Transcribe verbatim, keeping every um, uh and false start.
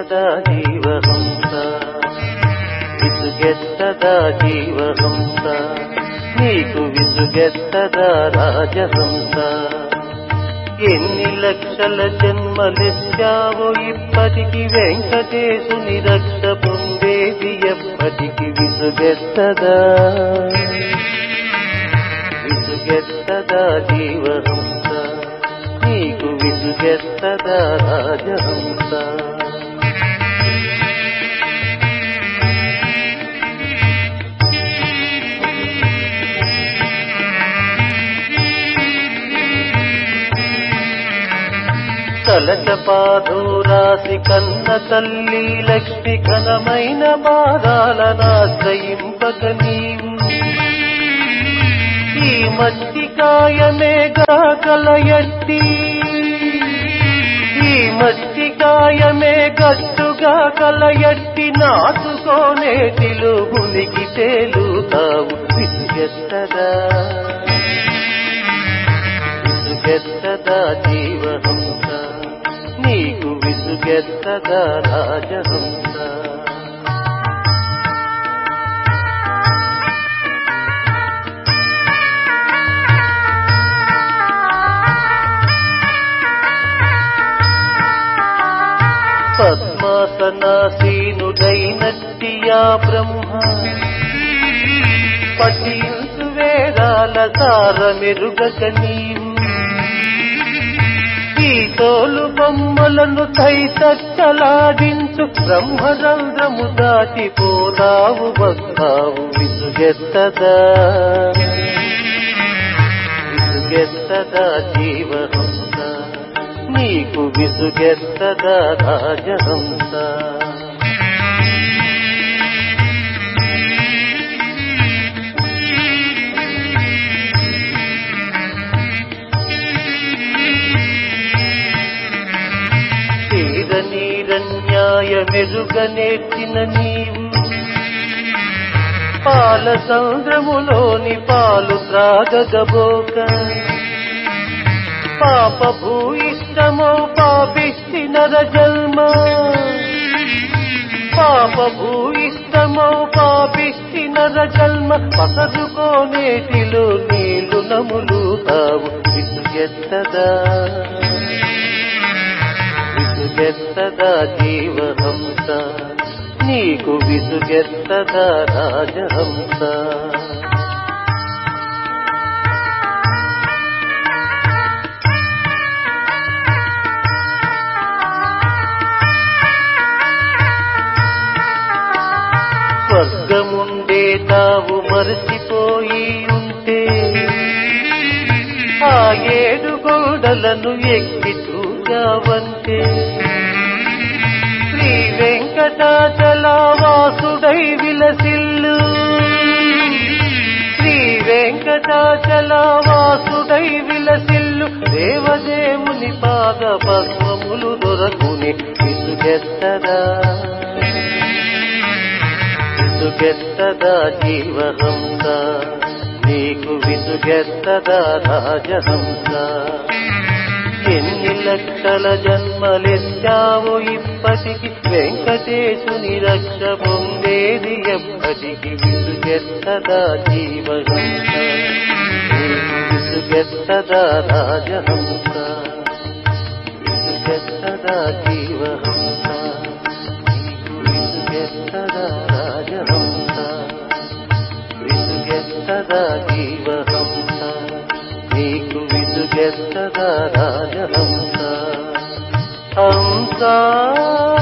విసుగెత్తదా జీవహంస విసుగెత్తదా జీవహంస నీకు విసుగెత్తదా రాజహంస ఎన్ని లక్షల జన్మలెత్తావో ఇప్పటికి వెంకటేశుని రక్ష పొందేది ఎప్పటికి విసుగెత్తదా విసుగెత్తదా జీవహంస నీకు విసుగెత్తదా రాజహంస కలచ పాదూరాసి కన్న తల్లి లక్ష్మి ఘనమైన పాదాలనాశ్రయింపక నీవు ఈ మట్టి కాయమేగా కలయట్టి ఈ మట్టి కాయమే గట్టుగా కలయట్టి నాటుకోనేటిలో మునిగి తేలుతావు విసుగెత్తదా విసుగెత్తదా జీవహంస నీకు విసుగెత్తదా రాజహంస పద్మాసనాసీనుడైనట్టియా బ్రహ్మ పఠించు వేదాల సారమెరుగక నీవు ఈ తోలు బొమ్మలను తైతచ్చలాడించు బ్రహ్మరంధ్రము దాటిపోతావు వస్తావు విసుగెత్తదా విసుగెత్తదా జీవహంస నీకు విసుగెత్తదా రాజహంస న్యాయమెరుగనేర్చిన నీవు పాల సంద్రములోని పాలు త్రాగగబోక పాప భూయిష్టమో పాపిష్టి నర జన్మ పాప భూయిష్టమో పాపిష్టి నర జన్మ పసరుకోనేటిలో నీళ్లు నములుతావు విసుగెత్తదా విసుగెత్తదా జీవహంస నీకు విసుగెత్తదా రాజహంస స్వర్గముండే తావు మరచిపోయి ఉంటే ఆ ఏడు గోడలను ఎక్కి చూచావంటే శ్రీ వెంకటాచలవాసుడై విలసిల్లు శ్రీ వెంకటాచలవాసుడై విలసిల్లు దేవదేవుని పాద పద్మములు దొరకుని విసుగెత్తదా విసుగెత్తదా జీవహంస నీకు విసుగెత్తదా రాజహంస ఎన్ని లక్షల జన్మలెత్తావో ఇప్పటికి వెంకటేశుని రక్ష పొందేది ఎప్పటికి విసుగెత్తదా జీవహంస నీకు విసుగెత్తదా రాజహంస విసుగెత్తదా జీవహంస నీకు విసుగెత్తదా రాజహంస విసుగెత్తదా జీవహంస నీకు విసుగెత్తదా రాజహంస హంస